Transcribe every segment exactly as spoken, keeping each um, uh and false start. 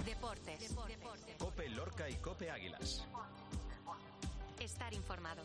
Deportes. Deportes. COPE Lorca y COPE Águilas. Estar informado.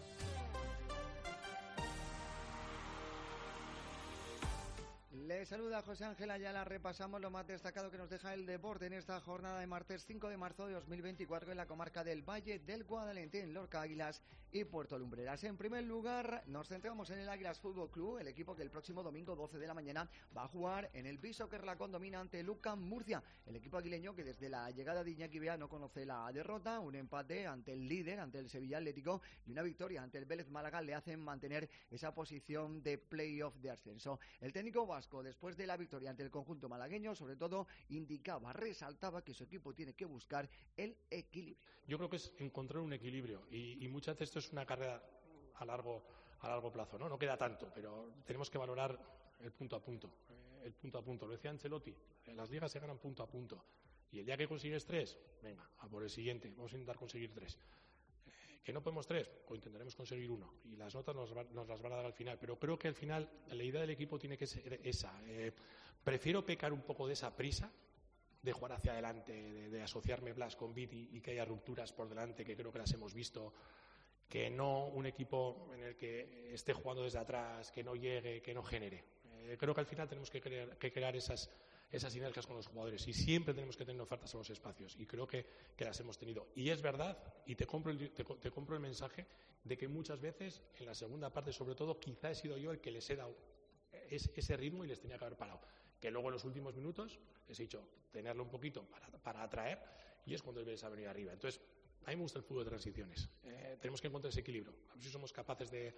Les saluda José Ángel Ayala. Repasamos lo más destacado que nos deja el deporte en esta jornada de martes cinco de marzo de dos mil veinticuatro en la comarca del Valle del Guadalentín, Lorca Águilas y Puerto Lumbreras. En primer lugar, nos centramos en el Águilas Fútbol Club, el equipo que el próximo domingo doce de la mañana va a jugar en el Bishoker La Condomina ante UCAM Murcia. El equipo aguileño que desde la llegada de Iñaki Bea no conoce la derrota, un empate ante el líder, ante el Sevilla Atlético, y una victoria ante el Vélez Málaga le hacen mantener esa posición de playoff de ascenso. El técnico vasco, después de la victoria ante el conjunto malagueño, sobre todo indicaba, resaltaba que su equipo tiene que buscar el equilibrio. Yo creo que es encontrar un equilibrio y, y muchas veces esto es una carrera a largo a largo plazo, ¿no? No queda tanto, pero tenemos que valorar el punto a punto, eh, el punto a punto. Lo decía Ancelotti, en las ligas se ganan punto a punto y el día que consigues tres, venga, a por el siguiente, vamos a intentar conseguir tres. ¿Que no podemos tres? Pues intentaremos conseguir uno. Y las notas nos, va, nos las van a dar al final. Pero creo que al final la idea del equipo tiene que ser esa. Eh, prefiero pecar un poco de esa prisa, de jugar hacia adelante, de, de asociarme Blas con Viti y que haya rupturas por delante, que creo que las hemos visto, que no un equipo en el que esté jugando desde atrás, que no llegue, que no genere. Eh, creo que al final tenemos que crear, que crear esas... esas sinergias con los jugadores y siempre tenemos que tener ofertas a los espacios y creo que, que las hemos tenido. Y es verdad, y te compro, el, te, te compro el mensaje de que muchas veces en la segunda parte sobre todo quizá he sido yo el que les he dado ese, ese ritmo y les tenía que haber parado. Que luego en los últimos minutos les he dicho tenerlo un poquito para, para atraer y es cuando debes venir arriba. Entonces, a mí me gusta el fútbol de transiciones. Eh, tenemos que encontrar ese equilibrio. A ver si somos capaces de,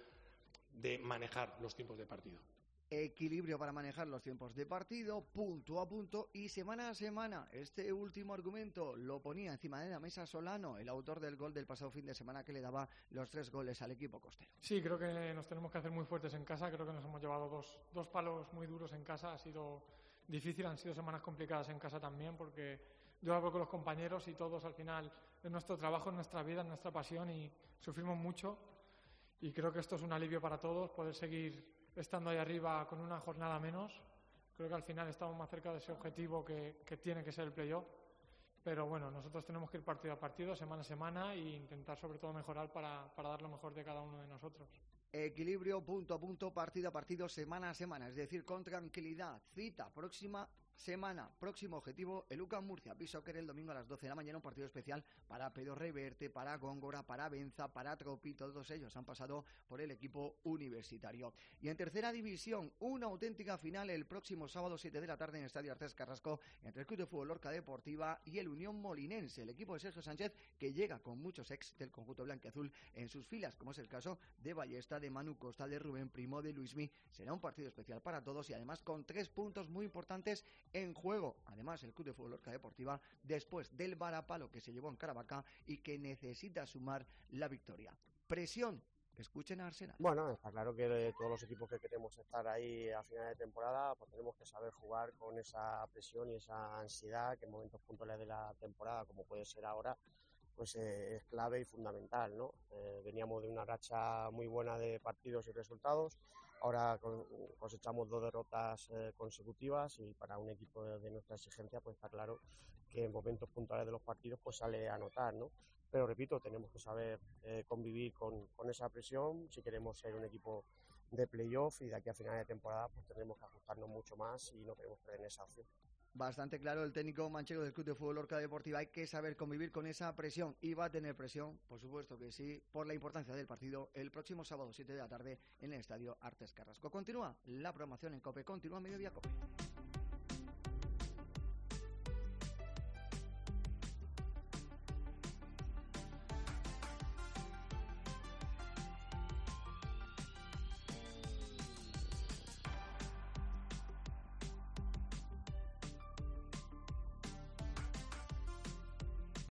de manejar los tiempos de partido. Equilibrio para manejar los tiempos de partido, punto a punto y semana a semana. Este último argumento lo ponía encima de la mesa Solano, el autor del gol del pasado fin de semana que le daba los tres goles al equipo costero. Sí, creo que nos tenemos que hacer muy fuertes en casa. Creo que nos hemos llevado dos, dos palos muy duros en casa. Ha sido difícil, han sido semanas complicadas en casa también, porque yo hablo con los compañeros y todos al final es nuestro trabajo, es nuestra vida, es nuestra pasión y sufrimos mucho. Y creo que esto es un alivio para todos, poder seguir estando ahí arriba con una jornada menos. Creo que al final estamos más cerca de ese objetivo que, que tiene que ser el playoff. Pero bueno, nosotros tenemos que ir partido a partido, semana a semana e intentar sobre todo mejorar para, para dar lo mejor de cada uno de nosotros. Equilibrio, punto a punto, partido a partido, semana a semana, es decir, con tranquilidad. Cita próxima semana, próximo objetivo, el UCAM Murcia, Bishoker el domingo a las doce de la mañana, un partido especial para Pedro Reverte, para Góngora, para Benza, para Tropi, todos ellos han pasado por el equipo universitario. Y en tercera división, una auténtica final el próximo sábado siete de la tarde en el Estadio Artés Carrasco entre el Club de Fútbol Lorca Deportiva y el Unión Molinense, el equipo de Sergio Sánchez que llega con muchos ex del conjunto blanquiazul en sus filas, como es el caso de Ballesta, de Manu Costa, de Rubén Primo, de Luismi. Será un partido especial para todos y además con tres puntos muy importantes en juego. Además, el Club de Fútbol Lorca Deportiva, después del varapalo que se llevó en Caravaca y que necesita sumar la victoria. Presión. Escuchen a Arsenal. Bueno, está claro que todos los equipos que queremos estar ahí a final de temporada, pues tenemos que saber jugar con esa presión y esa ansiedad que en momentos puntuales de la temporada, como puede ser ahora, pues eh, es clave y fundamental, ¿no? Eh, veníamos de una racha muy buena de partidos y resultados, ahora con, cosechamos dos derrotas eh, consecutivas y para un equipo de, de nuestra exigencia pues está claro que en momentos puntuales de los partidos pues sale a notar, ¿no? Pero repito, tenemos que saber eh, convivir con, con esa presión si queremos ser un equipo de playoff y de aquí a final de temporada pues tendremos que ajustarnos mucho más y no queremos perder esa opción. Bastante claro el técnico manchego del Club de Fútbol Lorca Deportiva. Hay que saber convivir con esa presión y va a tener presión, por supuesto que sí, por la importancia del partido el próximo sábado siete de la tarde en el Estadio Artés Carrasco. Continúa la programación en COPE, continúa Mediodía COPE.